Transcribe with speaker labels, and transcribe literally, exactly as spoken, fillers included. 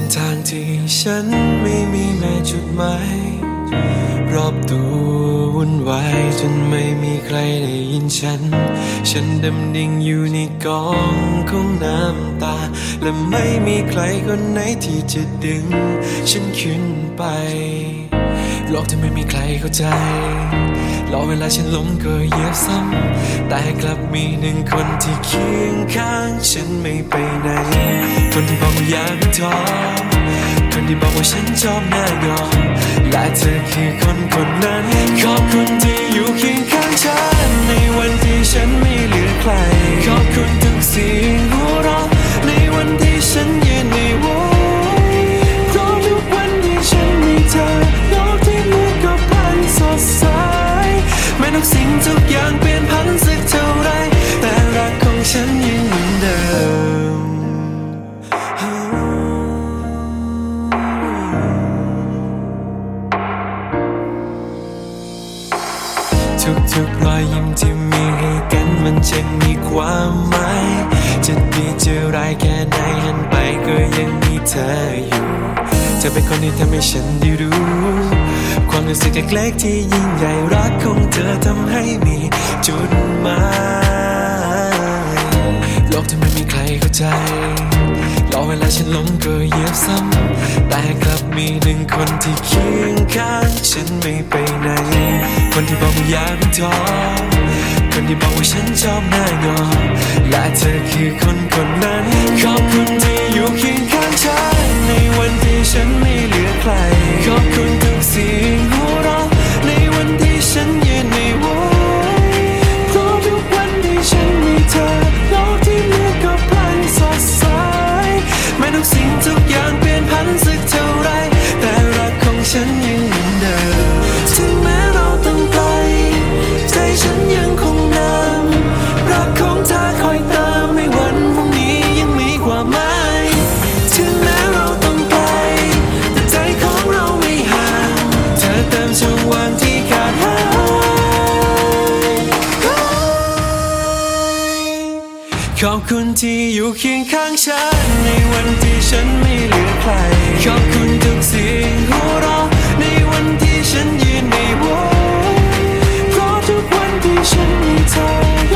Speaker 1: ทางที่ฉันไม่มีแม้จุดหมายรอบตัววุ่นวายจนไม่มีใครได้ยินฉันฉันดำดิ่งอยู่ในกองของน้ำตาและไม่มีใครคนไหนที่จะดึงฉันขึ้นไปโลกที่ไม่มีใครเข้าใจรอเวลาฉันล้มก็เหยียบซ้ำแต่กลับมีหนึ่งคนที่เคียงข้างฉันไม่ไปไหนคนที่บอกว่าอย่าไปท้อคนที่บอกว่าฉันชอบหน้ายอมและเธอคือคนคนนั้นขอบคุณที่อยู่เคียงข้างฉันในวันที่ฉันไม่เหลือใครขอบคุณทุกเสียงหัวเราะในวันที่ฉันยืนในวงเพราะทุกวันที่ฉันมีเธอโลกที่มืดก็พลันสดใสแม้ทุกสิ่งทุกอย่างเปลี่ยนผันสักเท่าไรแต่รักของฉันยังเหมือนเดิมทุกๆรอยยิ้มที่มีให้กันมันจะมีความหมายจะดีจะร้ายแค่ไหนหันไปก็ยังมีเธออยู่เธอเป็นคนที่ทำให้ฉันได้รู้ความรู้สึกเล็กๆที่ยิ่งใหญ่รักของเธอทำให้มีจุดหมายโลกที่ไม่มีใครเข้าใจรอเวลาฉันล้มก็เหยียบซ้ำแต่กลับมีหนึ่งคนที่เคียงข้างฉันไม่ไปไหนคนที่บอกว่าอย่าไปท้อคนที่บอกว่าฉันชอบหน้ายอมและเธอคือคนคนนั้นขอบคุณที่อยู่เคียงข้างฉันในวันที่ฉันไม่เหลือใครขอบคุณทุกเสียงหัวเราะในวันที่ฉันยืนในวงเพราะทุกวันที่ฉันมีเธอโลกที่มืดก็พลันสดใสแม้ทุกสิ่งทุกอย่างเปลี่ยนผันสักเท่าไรแต่รักของฉันยังเหมือนเดิมถึงแม้เราต้องไกลใจฉันยังคงนำรักของเธอคอยเติมในวันพรุ่งนี้ยังมีความหมายถึงแม้เราต้องไกลแต่ใจของเราไม่ห่างเธอเติมช่องว่างที่ขาดหายขอบคุณที่อยู่เคียงข้างฉันในวันที่ฉันไม่เหลือใครขอบคุณทุกเสียงหัวเราะในวันที่ฉันยืนในวงเพราะทุกวันที่ฉันมีเธอ